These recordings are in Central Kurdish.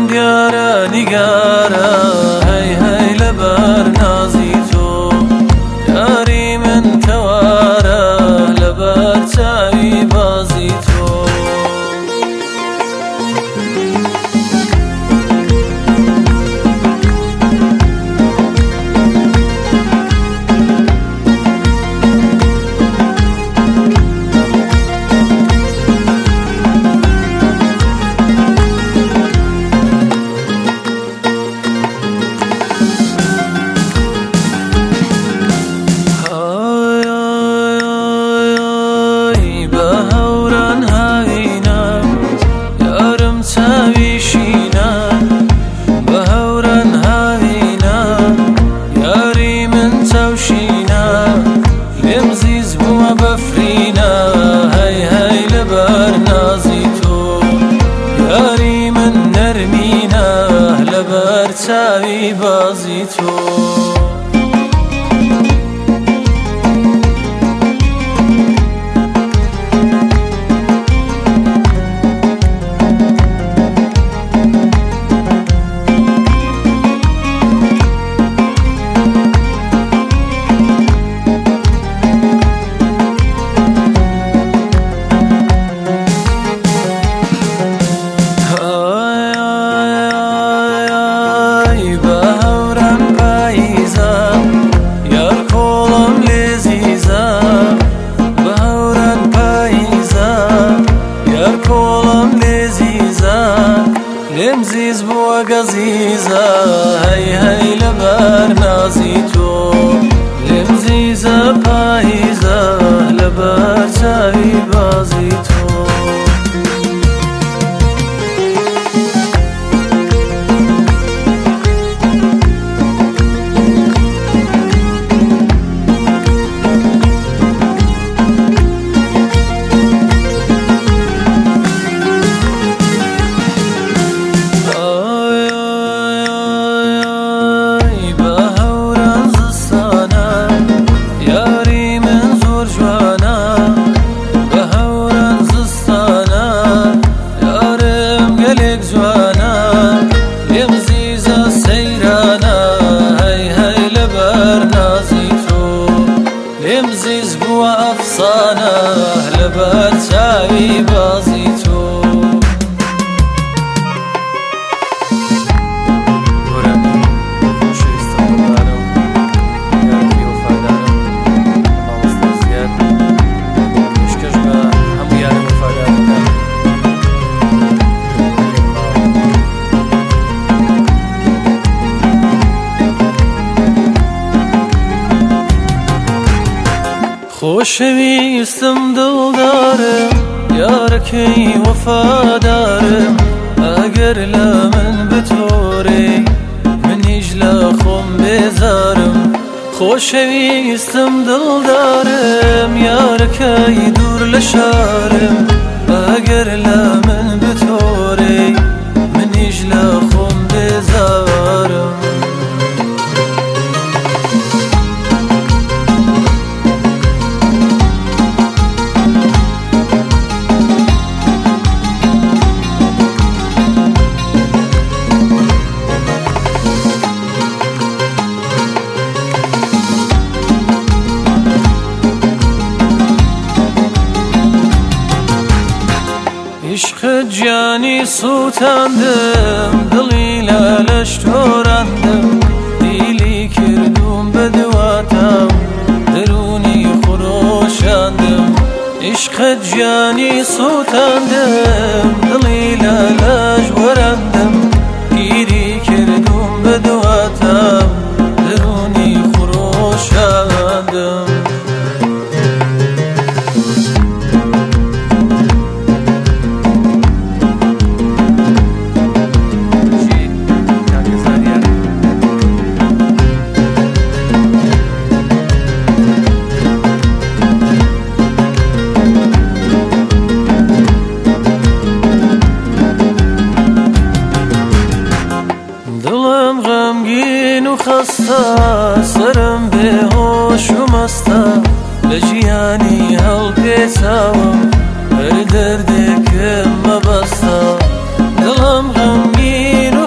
دیارە نیگارە هەی هەی لەبەر نازی تۆ یاری من کەوارە لەبەر چاوی بازی تۆ چاوی بازی تو لمزيز بوا قزيزة هاي هاي لبر نازي تو لمزيزة بايزة لبر شاوي بازي تو لمزيز بوا أفصانة لبر شاوي بازي تو خۆشەویستم دڵدارم یارەکەی وەفادارم ئەگەر لە من بتۆرێ منیش لە خۆم بێزارم خۆشەویستم دڵدارم یارەکەی دوور لە شارم ئەگەر لە من بتۆرێ منیش لە خۆم بێزارم عشق جانی سوتاندم دڵی لە لەش تۆراندم دیلی کردوم بە دواتم دەرونی خۆشاندم عشق جانی سوتاندم دڵی لە لەش وەراندم گیری کردوم بە دواتم دەرونی خۆشاندم خەستە سرم بێهۆش و مەستە لە ژیانی هەڵپێچاوم هەر دەردێکم مەبەستە دڵم غەمگین و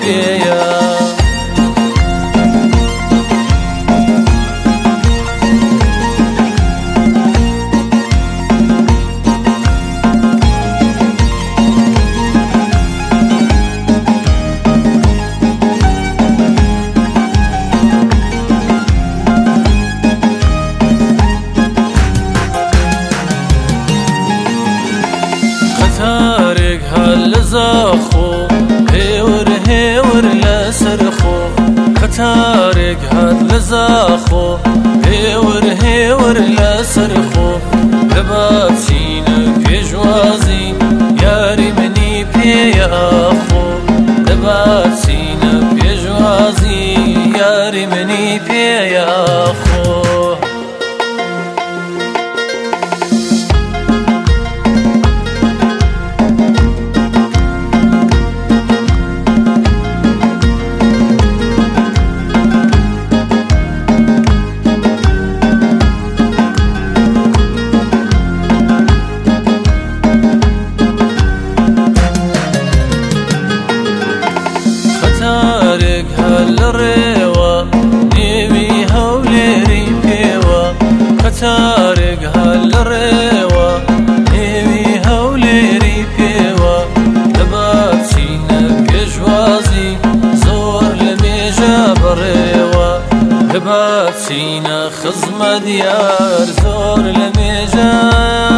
پێیە قەتارێک هەر لە زاخۆ هێور هێور لەسەر خۆ قەتارێک هەر لە زاخۆ هێور هێور لەسەر خۆ دەبا بچینە پێشوازی یاری منی پێیە خۆ دەبا بچینە پێشوازی یاری منی پێیە خۆ قەتارێک هەر لە ڕێوە نێوی هەولێری پێوە قەتارێک هەر لە ڕێوە نێوی هەولێری پێوە دەبا بچینە پێشوازی زۆر لە مێژە بەڕێوە دەبا بچینە خزمەت یار زۆر لە مێژە